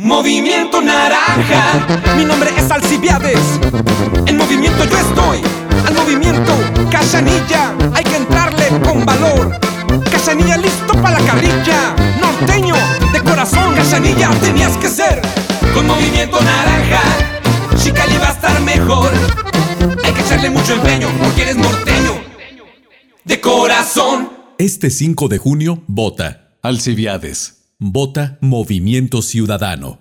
Movimiento Naranja. Mi nombre es Alcibiades. En movimiento yo estoy. Al movimiento Cachanilla hay que entrarle con valor. Cachanilla listo para la carrilla. Norteño de corazón. Cachanilla tenías que ser. Con Movimiento Naranja Chicali va a estar mejor. Hay que echarle mucho empeño porque eres norteño de corazón. Este 5 de junio, vota Alcibiades. Vota Movimiento Ciudadano.